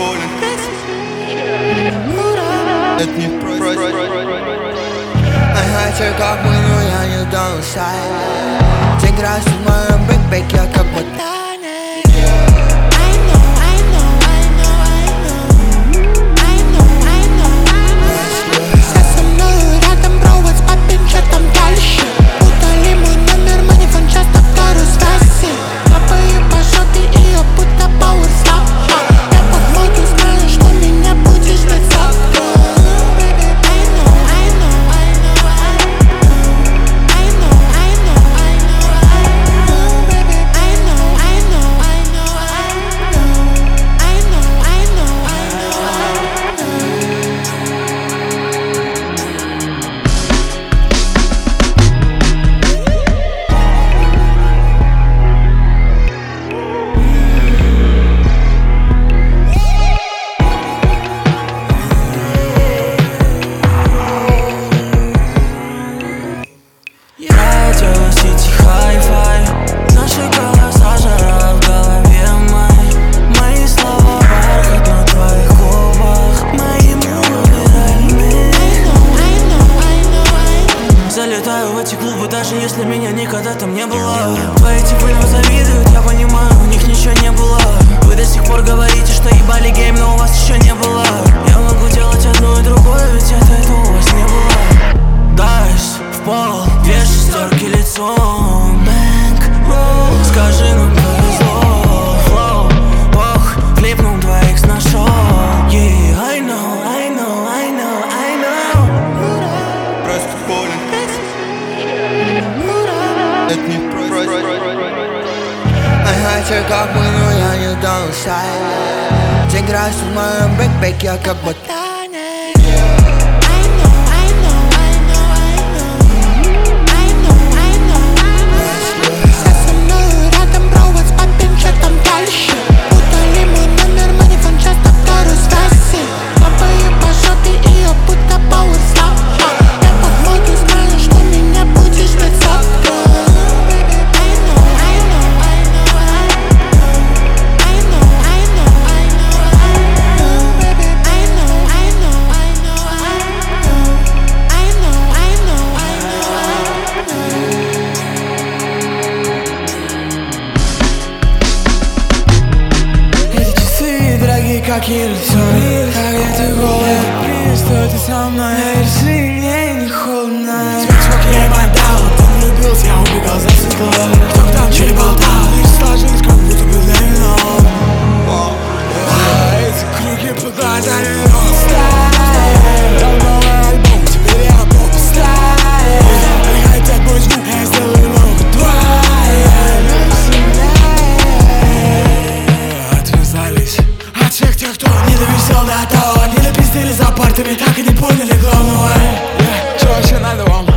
болен. Это не просто. Ага, как мы, но я не доносай. День красит в моем бэкпэке, я как будто залетаю в эти клубы, даже если меня никогда там не было. Твои типы нам завидуют, я понимаю, у них ничего не было. Вы до сих пор говорите, что ебали гейм, но у вас еще не было. Я могу делать одно и другое, ведь этого у вас не было. Дайс в пол, две шестерки лицом. Бэнк-ролл, скажи, нам повезло. Флоу, бог, клипнул 2х нашел. Yeah, I know, I know, I know, I know. Просто болен. Это не просто. Ага, как мы, но я не доносай. День красит в моем бэкпэке, я как будто как иллюзион. А где ты голый? Что ты со мной? Если мне не холодно. Тебя сколько я бодал, ты не влюбился, я убегал за стеклом. Кто там что не болтал, и сложилось, как будто был домино. Эти круги под глазами non-style. Новый альбом, теперь я поп-стайл. Хотят мой звук, я сделаю много отвязались от всех тех, кто не довесел до того. Не допиздили за партами, так и не поняли главного. Чё вообще надо вам?